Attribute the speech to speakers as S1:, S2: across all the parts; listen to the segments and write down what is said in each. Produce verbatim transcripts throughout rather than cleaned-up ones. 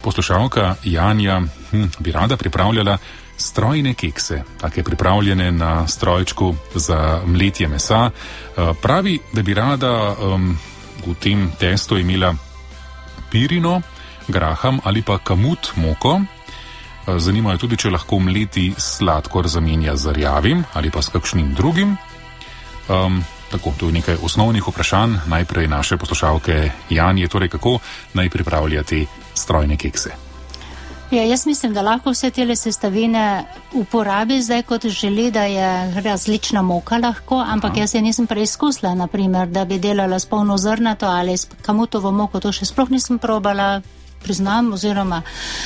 S1: Poslušalka Janja hm, bi rada pripravljala strojne kekse, take pripravljene na strojčku za mletje mesa. Pravi, da bi rada um, v tem testu imela pirino, graham ali pa kamut moko. Zanimajo tudi, če lahko mleti sladkor zamenja z rjavim ali pa s kakšnim drugim. Um, tako, to je nekaj osnovnih vprašanj. Najprej naše poslušalke Janje, torej kako naj pripravlja te strojne kekse.
S2: Ja, jaz mislim, da lahko vse tele sestavine uporabi zdaj, kot želi, da je različna moka lahko, ampak Aha. jaz je nisem preizkusila, naprimer, da bi delala s polnozrnato ali s kamutovo moko, to še sploh nisem probala, priznam, oziroma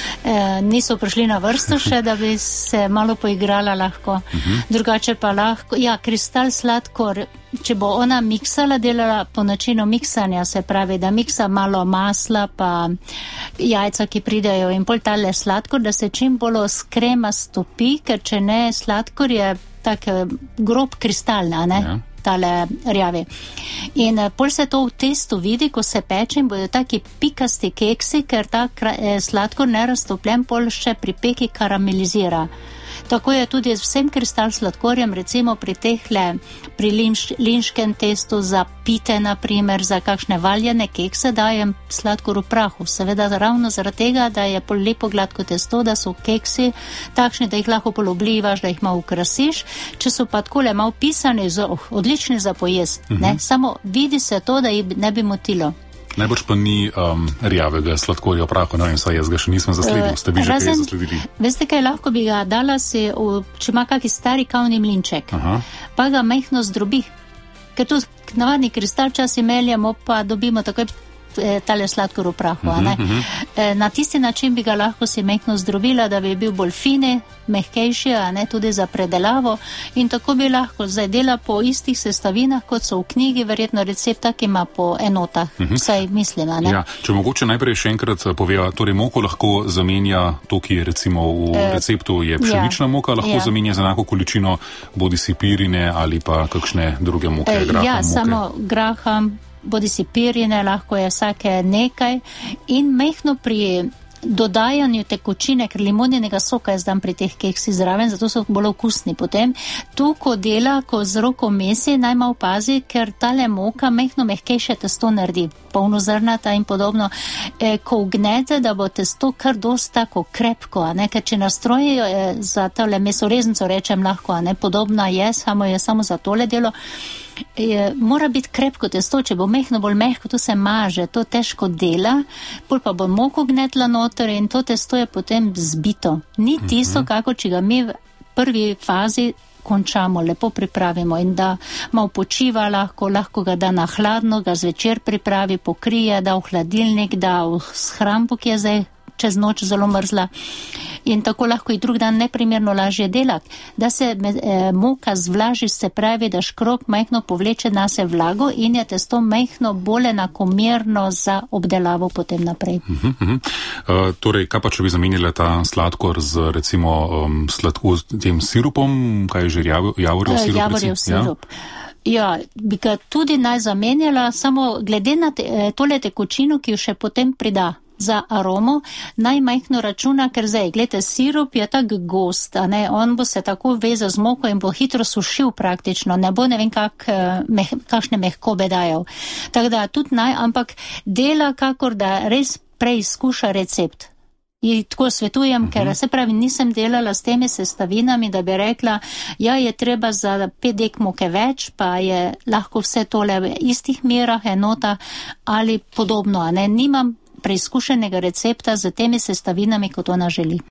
S2: eh, niso prišli na vrsto še, da bi se malo poigrala lahko. Uh-huh. Drugače pa lahko, ja, kristal sladkor, če bo ona miksala, delala po načinu miksanja, se pravi, da miksa malo masla pa jajca, ki pridejo in pol tale sladkor, da se čim bolj skrema stopi, ker če ne, sladkor je tak grob kristalna, ne? Ja. Tale rjavi. In uh, pol se to v testu vidi, ko se peče in bodo taki pikasti keksi, ker ta eh, sladkor neraztopljen pol še pri peki karamelizira. Tako je tudi z vsem kristal sladkorjem, recimo pri tehle, pri linš, linškem testu za pite, naprimer, za kakšne valjene kekse dajem sladkor v prahu. Seveda ravno zaradi tega, da je pol lepo gladko testo, da so keksi takšni, da jih lahko pol oblivaš, da jih malo ukrasiš. Če so pa takole malo pisani, oh, odlični za pojest, uh-huh. ne? Samo vidi se to, da jih ne bi motilo.
S1: Najbolj pa ni um, rjavega sladkorja v prahu, no in saj jaz ga še nisem zasledil. Ste vi že kaj zasledili?
S2: Veste kaj, lahko bi ga dala si, v, če ima kaki stari kavni mlinček, Aha. pa ga mehno zdrobi. Ker tu navadni kristal časi meljamo, pa dobimo takoj tale sladkor v prahu. Uh-huh, ne? Uh-huh. Na tisti način bi ga lahko si mehno zdrobila, da bi bil bolj fini, mehkejši, a ne tudi za predelavo, in tako bi lahko zdaj dela po istih sestavinah, kot so v knjigi, verjetno recepta, ki ima po enotah. Uh-huh. Vsaj mislim, a ne?
S1: Ja, če mogoče najprej še enkrat poveva, torej moko lahko zamenja to, ki je recimo v e, receptu je pšenična ja, moka, lahko ja. zamenja z enako količino bodisi pirine ali pa kakšne druge moke, e, graham
S2: ja,
S1: moke.
S2: Samo graham, bodi si pirine, lahko je vsake nekaj in mehno pri dodajanju tekočine, ker limoninega soka je zdaj pri teh keksi zraven, zato so bolj okusni potem. Tu, ko dela, ko z roko mesi, naj malo pazi, ker tale moka mehno mehkejše testo naredi, polnozrnata in podobno, e, ko ugnete, da bo testo kar dosti tako krepko, a ne, ker če nastrojijo e, za tole mesoreznico, rečem lahko, a ne, podobna je, samo je samo za tole delo, Je, mora biti krepko testo, če bo mehno bolj mehko, to se maže, to težko dela, pol pa bo moko gnetla noter in to testo je potem zbito. Ni tisto, kako če ga mi v prvi fazi končamo, lepo pripravimo in da malo počiva lahko, lahko ga da na hladno, ga zvečer pripravi, pokrije, da v hladilnik, da v shrambo, ki je zdaj čez noč zelo mrzla. In tako lahko i drug dan neprimerno lažje delati. Da se e, moka zvlaži, se pravi, da škrok mehno povleče na se vlago in je testo mehno bolj enakomerno za obdelavo potem naprej.
S1: Uh-huh, uh-huh. Uh, torej, kaj pa če bi zamenjala ta sladkor z recimo um, sladko, tem sirupom, kaj je že javorjev sirup?
S2: Javorjev sirup. Ja, bi ga tudi naj zamenjala, samo glede na te, tole tekočino, ki jo še potem prida za aromo, najmajhno računa, ker zdaj, gledajte, sirup je tak gost, a ne, on bo se tako vezal z moko in bo hitro sušil praktično, ne bo ne vem kak, meh, kakšne mehkobe dajal. Tako da tudi naj, ampak dela kakor, da res preizkuša recept. In tako svetujem, ker se pravi, nisem delala s temi sestavinami, da bi rekla, ja, je treba za pet dek moke več, pa je lahko vse tole v istih merah, enota ali podobno, a ne, nimam preizkušenega recepta z temi sestavinami, kot ona želi.